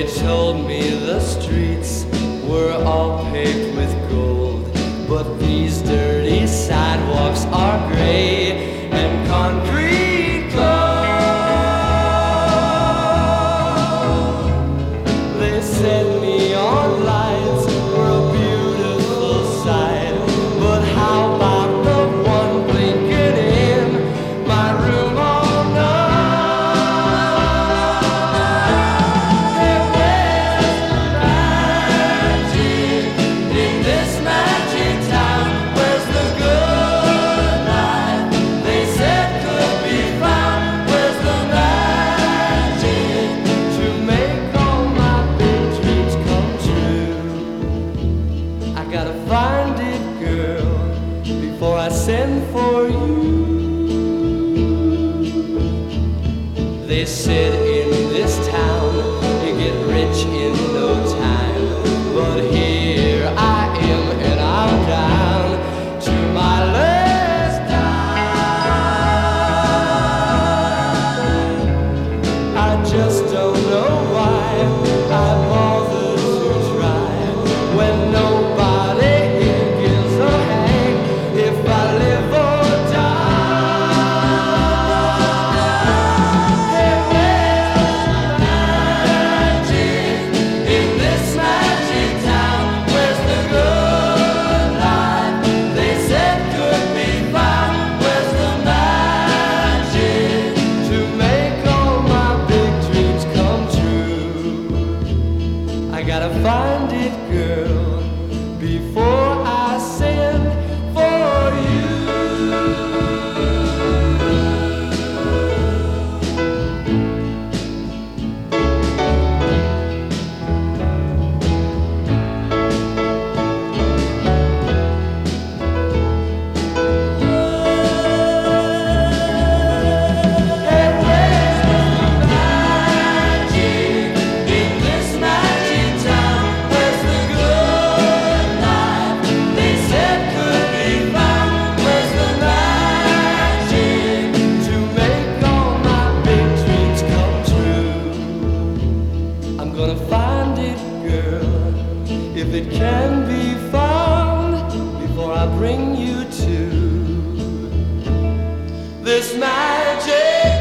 They told me the streets were all paved with gold, but these dirty sidewalks are gray and concrete cold. They set me on lights for a beautiful sight, but how about the one blinking in my room all night? Hey, where's the magic in this magic town? Where's the good life they said could be found? Where's the magic to make all my big dreams come true? I gotta find it, girl, before I send for you. They said in this town you get rich in no time, but here I am and I'm down to my last dime. I just don't know why I bother to try when nobody here gives a hang if I live or die. Hey, where's the magic in this magic town? Where's the good life they said could be found? Where's the magic to make all my big dreams come true? I gotta find it, girl, before I send for you. Hey, where's the magic in this magic town? Where's the good life they said could be found? Where's the magic to make all my big dreams come true? I'm gonna find it, girl, if it can be found, before I bring you to this magic